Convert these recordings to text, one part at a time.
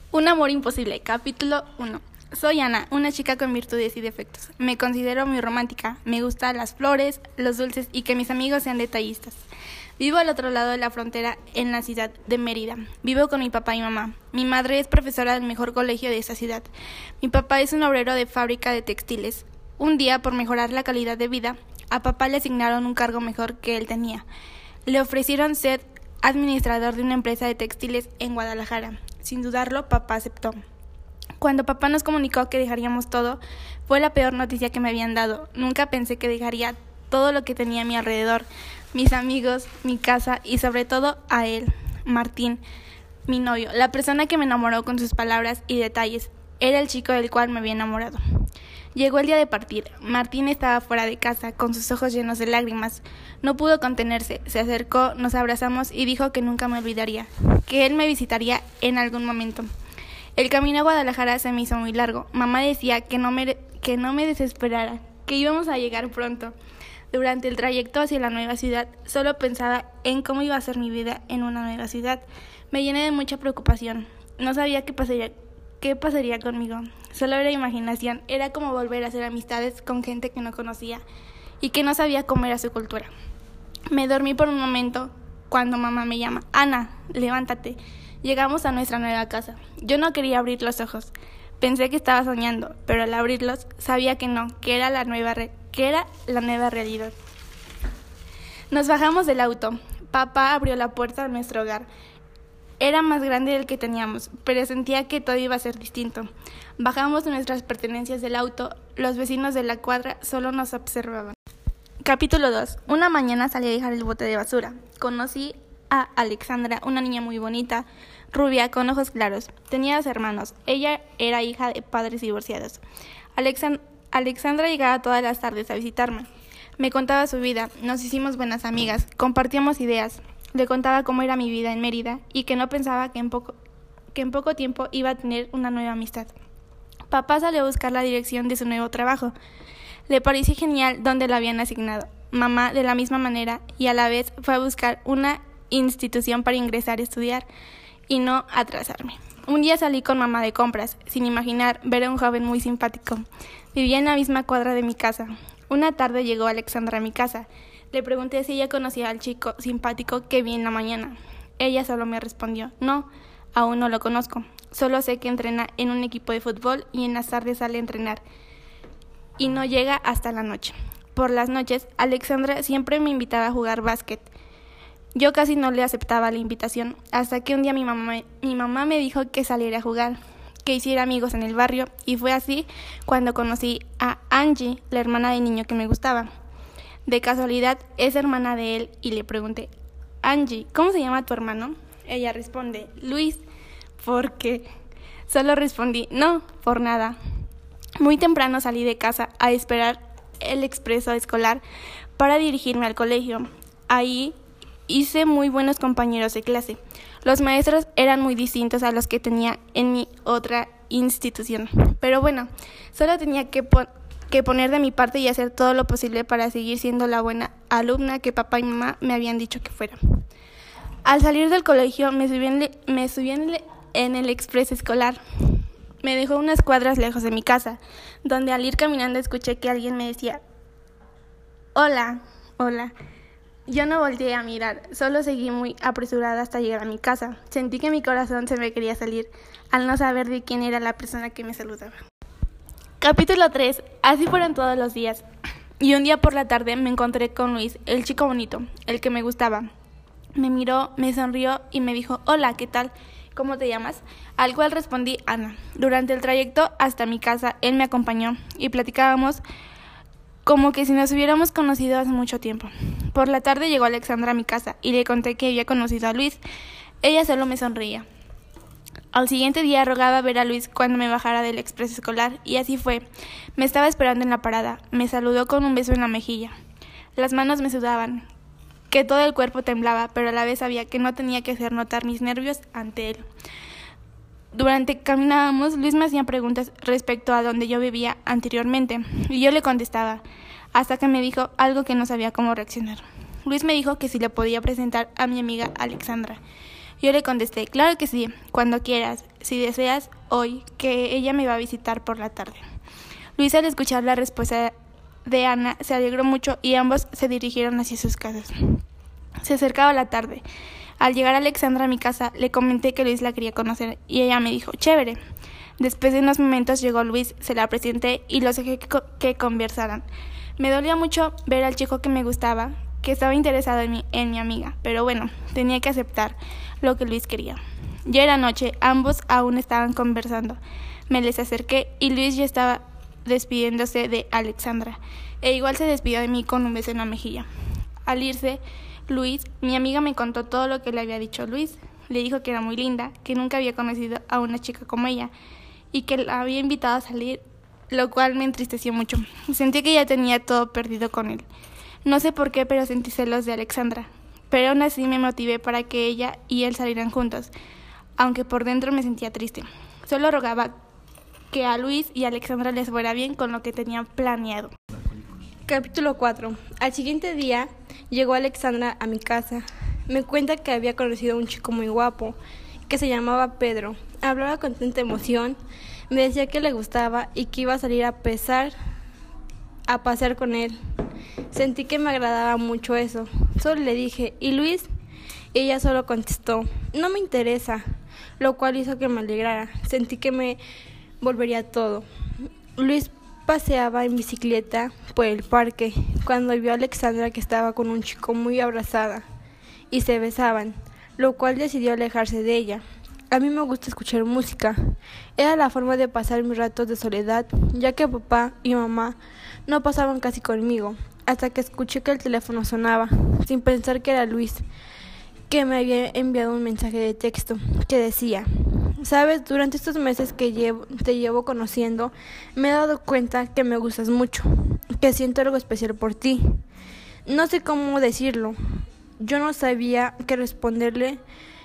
Un amor imposible, capítulo 1. Soy Ana, una chica con virtudes y defectos. Me considero muy romántica, me gustan las flores, los dulces y que mis amigos sean detallistas. Vivo al otro lado de la frontera, en la ciudad de Mérida. Vivo con mi papá y mamá. Mi madre es profesora del mejor colegio de esa ciudad. Mi papá es un obrero de fábrica de textiles. Un día, por mejorar la calidad de vida, a papá le asignaron un cargo mejor que él tenía. Le ofrecieron ser administrador de una empresa de textiles en Guadalajara. Sin dudarlo, papá aceptó. Cuando papá nos comunicó que dejaríamos todo, fue la peor noticia que me habían dado. Nunca pensé que dejaría todo lo que tenía a mi alrededor, mis amigos, mi casa y sobre todo a él, Martín, mi novio, la persona que me enamoró con sus palabras y detalles. Era el chico del cual me había enamorado. Llegó el día de partir. Martín estaba fuera de casa, con sus ojos llenos de lágrimas. No pudo contenerse, se acercó, nos abrazamos y dijo que nunca me olvidaría, que él me visitaría en algún momento. El camino a Guadalajara se me hizo muy largo. Mamá decía que no me desesperara, que íbamos a llegar pronto. Durante el trayecto hacia la nueva ciudad, solo pensaba en cómo iba a ser mi vida en una nueva ciudad. Me llené de mucha preocupación. No sabía qué pasaría conmigo. Solo era imaginación. Era como volver a hacer amistades con gente que no conocía y que no sabía cómo era su cultura. Me dormí por un momento cuando mamá me llama. Ana, levántate. Llegamos a nuestra nueva casa. Yo no quería abrir los ojos. Pensé que estaba soñando, pero al abrirlos sabía que no, que era la nueva realidad. Nos bajamos del auto. Papá abrió la puerta de nuestro hogar. Era más grande del que teníamos, pero sentía que todo iba a ser distinto. Bajamos nuestras pertenencias del auto. Los vecinos de la cuadra solo nos observaban. Capítulo 2. Una mañana salí a dejar el bote de basura. Conocí a Alexandra, una niña muy bonita, rubia, con ojos claros. Tenía 2 hermanos. Ella era hija de padres divorciados. Alexandra llegaba todas las tardes a visitarme. Me contaba su vida. Nos hicimos buenas amigas. Compartíamos ideas. Le contaba cómo era mi vida en Mérida y que no pensaba que en poco tiempo iba a tener una nueva amistad. Papá salió a buscar la dirección de su nuevo trabajo. Le pareció genial donde lo habían asignado. Mamá, de la misma manera, y a la vez fue a buscar una institución para ingresar a estudiar y no atrasarme. Un día salí con mamá de compras, sin imaginar ver a un joven muy simpático. Vivía en la misma cuadra de mi casa. Una tarde llegó Alexandra a mi casa. Le pregunté si ella conocía al chico simpático que vi en la mañana. Ella solo me respondió, no, aún no lo conozco. Solo sé que entrena en un equipo de fútbol y en las tardes sale a entrenar y no llega hasta la noche. Por las noches, Alexandra siempre me invitaba a jugar básquet. Yo casi no le aceptaba la invitación, hasta que un día mi mamá me dijo que saliera a jugar, que hiciera amigos en el barrio, y fue así cuando conocí a Angie, la hermana del niño que me gustaba. De casualidad, es hermana de él, y le pregunté, Angie, ¿cómo se llama tu hermano? Ella responde, Luis. ¿Por qué? Solo respondí, no, por nada. Muy temprano salí de casa a esperar el expreso escolar para dirigirme al colegio. Ahí hice muy buenos compañeros de clase. Los maestros eran muy distintos a los que tenía en mi otra institución. Pero bueno, solo tenía que poner de mi parte y hacer todo lo posible para seguir siendo la buena alumna que papá y mamá me habían dicho que fuera. Al salir del colegio me subí en el expreso escolar. Me dejó unas cuadras lejos de mi casa, donde al ir caminando escuché que alguien me decía, hola. Yo no volteé a mirar, solo seguí muy apresurada hasta llegar a mi casa. Sentí que mi corazón se me quería salir al no saber de quién era la persona que me saludaba. Capítulo 3. Así fueron todos los días. Y un día por la tarde me encontré con Luis, el chico bonito, el que me gustaba. Me miró, me sonrió y me dijo, hola, ¿qué tal? ¿Cómo te llamas? Al cual respondí, Ana. Durante el trayecto hasta mi casa, él me acompañó y platicábamos como que si nos hubiéramos conocido hace mucho tiempo. Por la tarde llegó Alexandra a mi casa y le conté que había conocido a Luis. Ella solo me sonreía. Al siguiente día rogaba ver a Luis cuando me bajara del expreso escolar y así fue. Me estaba esperando en la parada. Me saludó con un beso en la mejilla. Las manos me sudaban, que todo el cuerpo temblaba, pero a la vez sabía que no tenía que hacer notar mis nervios ante él. Durante que caminábamos, Luis me hacía preguntas respecto a donde yo vivía anteriormente, y yo le contestaba, hasta que me dijo algo que no sabía cómo reaccionar. Luis me dijo que si le podía presentar a mi amiga Alexandra. Yo le contesté, claro que sí, cuando quieras. si deseas, hoy, que ella me va a visitar por la tarde. Luis, al escuchar la respuesta de Ana, se alegró mucho y ambos se dirigieron hacia sus casas. Se acercaba la tarde. Al llegar Alexandra a mi casa, le comenté que Luis la quería conocer y ella me dijo, chévere. Después de unos momentos llegó Luis, se la presenté y los dejé que conversaran. Me dolía mucho ver al chico que me gustaba, que estaba interesado en mi amiga, pero bueno, tenía que aceptar lo que Luis quería. Ya era noche, ambos aún estaban conversando. Me les acerqué y Luis ya estaba despidiéndose de Alexandra, e igual se despidió de mí con un beso en la mejilla. Al irse, Luis, mi amiga me contó todo lo que le había dicho Luis. Le dijo que era muy linda, que nunca había conocido a una chica como ella y que la había invitado a salir, lo cual me entristeció mucho. Sentí que ya tenía todo perdido con él. No sé por qué, pero sentí celos de Alexandra. Pero aún así me motivé para que ella y él salieran juntos, aunque por dentro me sentía triste. Solo rogaba que a Luis y a Alexandra les fuera bien con lo que tenían planeado. Capítulo 4. Al siguiente día llegó Alexandra a mi casa. Me cuenta que había conocido a un chico muy guapo, que se llamaba Pedro. Hablaba con tanta emoción, me decía que le gustaba y que iba a salir a pasear con él. Sentí que me agradaba mucho eso. Solo le dije, ¿y Luis? Y ella solo contestó, no me interesa, lo cual hizo que me alegrara. Sentí que me volvería todo. Luis paseaba en bicicleta por el parque cuando vio a Alexandra que estaba con un chico muy abrazada y se besaban, lo cual decidió alejarse de ella. A mí me gusta escuchar música. Era la forma de pasar mis ratos de soledad, ya que papá y mamá no pasaban casi conmigo, hasta que escuché que el teléfono sonaba, sin pensar que era Luis, que me había enviado un mensaje de texto que decía, sabes, durante estos meses que te llevo conociendo, me he dado cuenta que me gustas mucho, que siento algo especial por ti. No sé cómo decirlo. Yo no sabía qué responderle,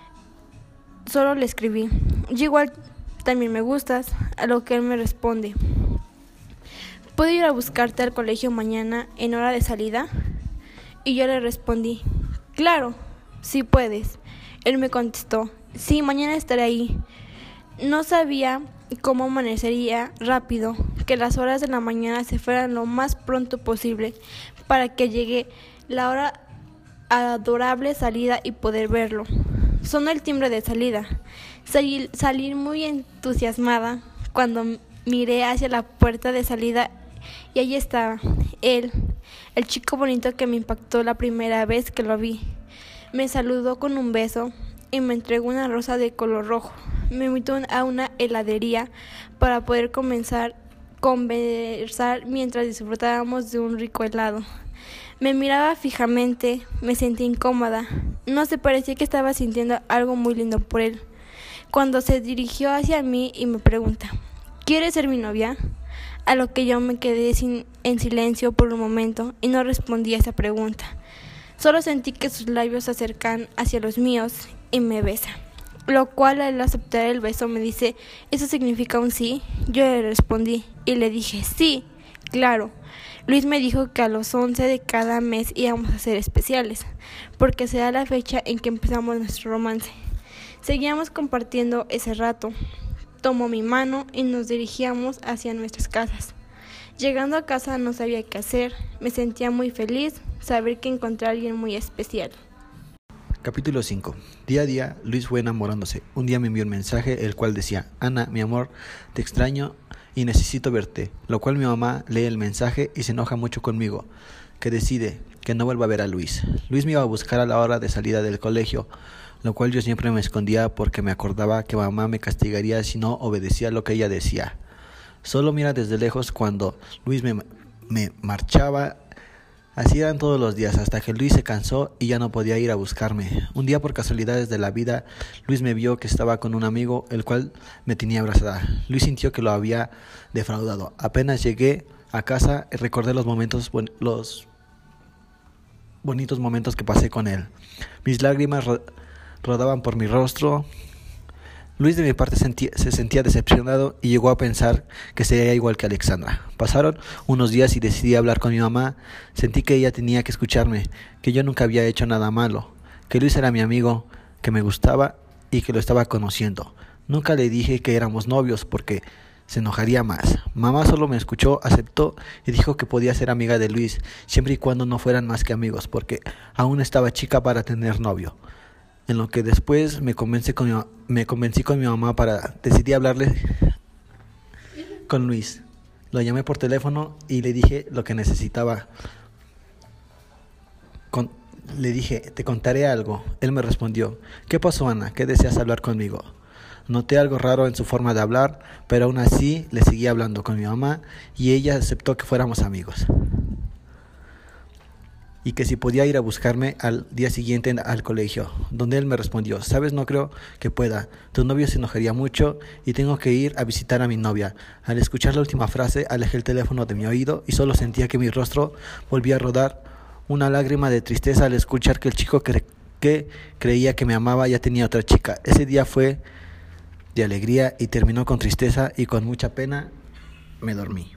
solo le escribí, yo igual también me gustas, a lo que él me responde, ¿puedo ir a buscarte al colegio mañana en hora de salida? Y yo le respondí, claro, sí puedes. Él me contestó, sí, mañana estaré ahí. No sabía cómo amanecería rápido, que las horas de la mañana se fueran lo más pronto posible para que llegue la hora adorable salida y poder verlo. Sonó el timbre de salida. Salí muy entusiasmada cuando miré hacia la puerta de salida y allí estaba él, el chico bonito que me impactó la primera vez que lo vi. Me saludó con un beso y me entregó una rosa de color rojo. Me invitó a una heladería para poder conversar mientras disfrutábamos de un rico helado. Me miraba fijamente, me sentí incómoda. No sé, parecía que estaba sintiendo algo muy lindo por él. Cuando se dirigió hacia mí y me pregunta, ¿quieres ser mi novia? A lo que yo me quedé en silencio por un momento y no respondí a esa pregunta. Solo sentí que sus labios se acercan hacia los míos y me besa. Lo cual al aceptar el beso me dice, ¿eso significa un sí? Yo le respondí y le dije, sí, claro. Luis me dijo que a los 11 de cada mes íbamos a ser especiales, porque será la fecha en que empezamos nuestro romance. Seguíamos compartiendo ese rato. Tomó mi mano y nos dirigíamos hacia nuestras casas. Llegando a casa no sabía qué hacer. Me sentía muy feliz saber que encontré a alguien muy especial. Capítulo 5. Día a día, Luis fue enamorándose. Un día me envió un mensaje, el cual decía, Ana, mi amor, te extraño y necesito verte, lo cual mi mamá lee el mensaje y se enoja mucho conmigo, que decide que no vuelva a ver a Luis. Luis me iba a buscar a la hora de salida del colegio, lo cual yo siempre me escondía porque me acordaba que mamá me castigaría si no obedecía lo que ella decía. Solo mira desde lejos cuando Luis me marchaba. Así eran todos los días, hasta que Luis se cansó y ya no podía ir a buscarme. Un día, por casualidades de la vida, Luis me vio que estaba con un amigo, el cual me tenía abrazada. Luis sintió que lo había defraudado. Apenas llegué a casa, recordé los bonitos momentos que pasé con él. Mis lágrimas rodaban por mi rostro. Luis de mi parte se sentía decepcionado y llegó a pensar que sería igual que Alexandra. Pasaron unos días y decidí hablar con mi mamá. Sentí que ella tenía que escucharme, que yo nunca había hecho nada malo, que Luis era mi amigo, que me gustaba y que lo estaba conociendo. Nunca le dije que éramos novios porque se enojaría más. Mamá solo me escuchó, aceptó y dijo que podía ser amiga de Luis, siempre y cuando no fueran más que amigos, porque aún estaba chica para tener novio. En lo que después me convencí con mi mamá para decidir hablarle con Luis. Lo llamé por teléfono y le dije lo que necesitaba. Le dije, te contaré algo. Él me respondió, ¿qué pasó, Ana? ¿Qué deseas hablar conmigo? Noté algo raro en su forma de hablar, pero aún así le seguí hablando con mi mamá y ella aceptó que fuéramos amigos. Y que si podía ir a buscarme al día siguiente al colegio, donde él me respondió, sabes, no creo que pueda, tu novio se enojaría mucho y tengo que ir a visitar a mi novia. Al escuchar la última frase, alejé el teléfono de mi oído y solo sentía que mi rostro volvía a rodar una lágrima de tristeza al escuchar que el chico que creía que me amaba ya tenía otra chica. Ese día fue de alegría y terminó con tristeza y con mucha pena me dormí.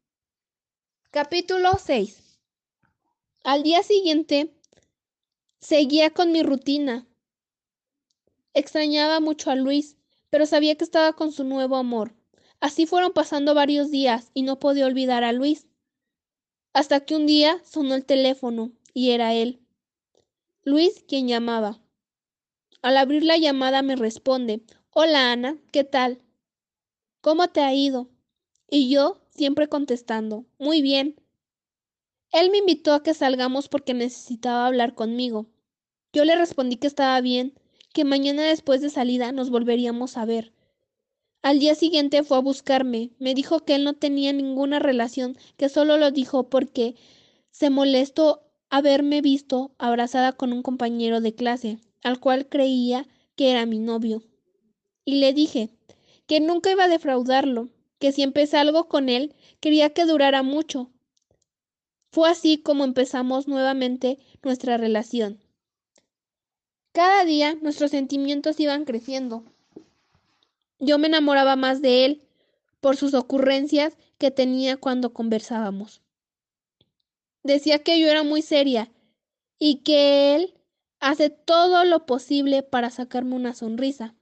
Capítulo 6. Al día siguiente, seguía con mi rutina. Extrañaba mucho a Luis, pero sabía que estaba con su nuevo amor. Así fueron pasando varios días y no podía olvidar a Luis. Hasta que un día sonó el teléfono y era él. Luis quien llamaba. Al abrir la llamada me responde, hola Ana, ¿qué tal? ¿Cómo te ha ido? Y yo siempre contestando, muy bien. Él me invitó a que salgamos porque necesitaba hablar conmigo. Yo le respondí que estaba bien, que mañana después de salida nos volveríamos a ver. Al día siguiente fue a buscarme. Me dijo que él no tenía ninguna relación, que solo lo dijo porque se molestó haberme visto abrazada con un compañero de clase, al cual creía que era mi novio. Y le dije que nunca iba a defraudarlo, que si empecé algo con él, quería que durara mucho. Fue así como empezamos nuevamente nuestra relación. Cada día nuestros sentimientos iban creciendo. Yo me enamoraba más de él por sus ocurrencias que tenía cuando conversábamos. Decía que yo era muy seria y que él hace todo lo posible para sacarme una sonrisa.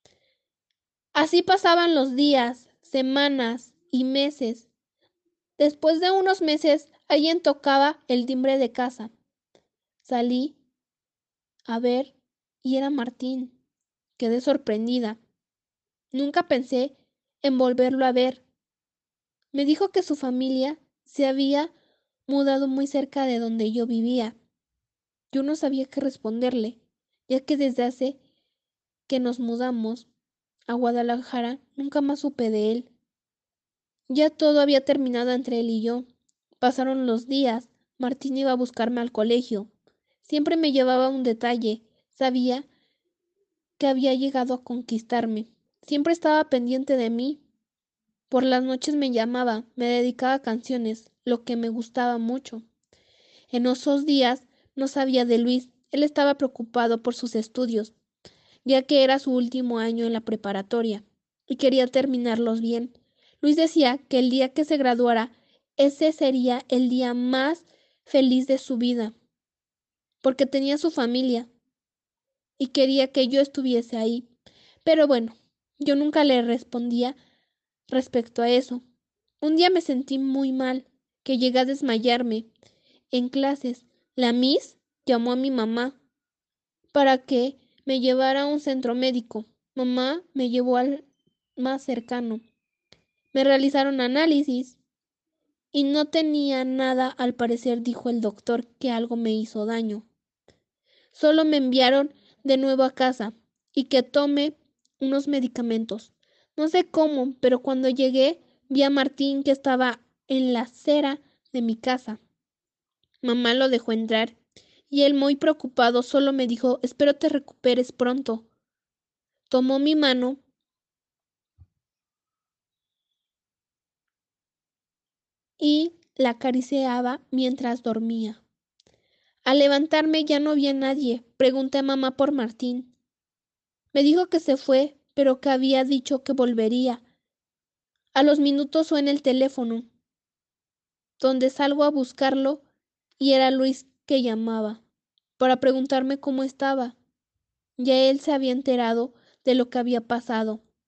Así pasaban los días, semanas y meses. Después de unos meses, alguien tocaba el timbre de casa. Salí a ver y era Martín. Quedé sorprendida. Nunca pensé en volverlo a ver. Me dijo que su familia se había mudado muy cerca de donde yo vivía. Yo no sabía qué responderle, ya que desde hace que nos mudamos a Guadalajara nunca más supe de él. Ya todo había terminado entre él y yo. Pasaron los días. Martín iba a buscarme al colegio. Siempre me llevaba un detalle. Sabía que había llegado a conquistarme. Siempre estaba pendiente de mí. Por las noches me llamaba, me dedicaba canciones, lo que me gustaba mucho. En esos días no sabía de Luis. Él estaba preocupado por sus estudios, ya que era su último año en la preparatoria y quería terminarlos bien. Luis decía que el día que se graduara, ese sería el día más feliz de su vida, porque tenía su familia y quería que yo estuviese ahí. Pero bueno, yo nunca le respondía respecto a eso. Un día me sentí muy mal, que llegué a desmayarme. En clases, la Miss llamó a mi mamá para que me llevara a un centro médico. Mamá me llevó al más cercano. Me realizaron análisis y no tenía nada, al parecer, dijo el doctor, que algo me hizo daño. Solo me enviaron de nuevo a casa y que tome unos medicamentos. No sé cómo, pero cuando llegué vi a Martín que estaba en la acera de mi casa. Mamá lo dejó entrar y él, muy preocupado, solo me dijo, espero te recuperes pronto. Tomó mi mano y la acariciaba mientras dormía. Al levantarme ya no vi a nadie. Pregunté a mamá por Martín. Me dijo que se fue, pero que había dicho que volvería. A los minutos suena el teléfono, donde salgo a buscarlo y era Luis que llamaba, para preguntarme cómo estaba. Ya él se había enterado de lo que había pasado.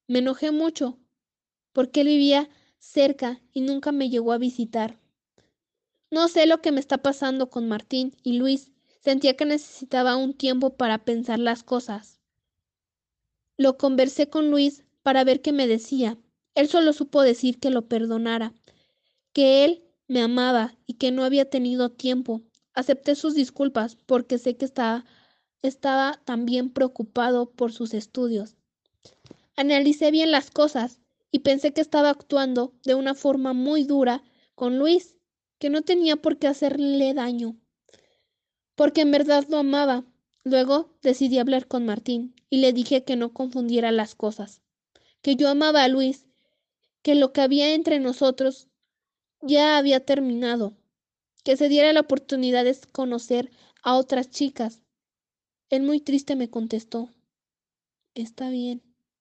Me enojé mucho, porque él vivía cerca y nunca me llegó a visitar. No sé lo que me está pasando con Martín y Luis. Sentía que necesitaba un tiempo para pensar las cosas. Lo conversé con Luis para ver qué me decía. Él solo supo decir que lo perdonara, que él me amaba y que no había tenido tiempo. Acepté sus disculpas porque sé que estaba también preocupado por sus estudios. Analicé bien las cosas y pensé que estaba actuando de una forma muy dura con Luis, que no tenía por qué hacerle daño, porque en verdad lo amaba. Luego decidí hablar con Martín y le dije que no confundiera las cosas, que yo amaba a Luis, que lo que había entre nosotros ya había terminado, que se diera la oportunidad de conocer a otras chicas. Él muy triste me contestó, está bien.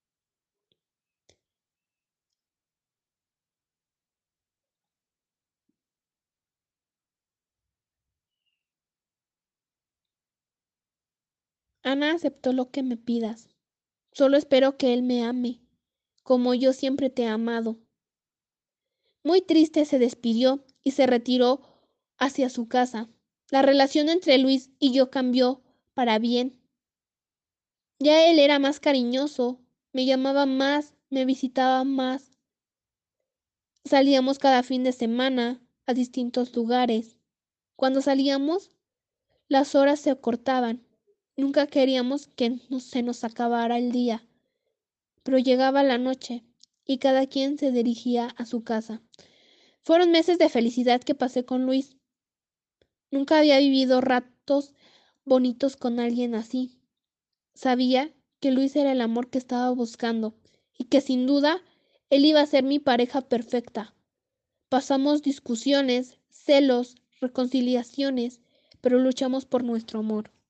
Ana aceptó lo que me pidas. Solo espero que él me ame, como yo siempre te he amado. Muy triste se despidió y se retiró hacia su casa. La relación entre Luis y yo cambió para bien. Ya él era más cariñoso, me llamaba más, me visitaba más. Salíamos cada fin de semana a distintos lugares. Cuando salíamos, las horas se acortaban. Nunca queríamos que se nos acabara el día, pero llegaba la noche y cada quien se dirigía a su casa. Fueron meses de felicidad que pasé con Luis. Nunca había vivido ratos bonitos con alguien así. Sabía que Luis era el amor que estaba buscando y que sin duda él iba a ser mi pareja perfecta. Pasamos discusiones, celos, reconciliaciones, pero luchamos por nuestro amor.